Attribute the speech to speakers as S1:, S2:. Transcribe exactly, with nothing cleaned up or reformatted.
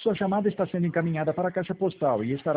S1: Sua chamada está sendo encaminhada para a caixa postal e estará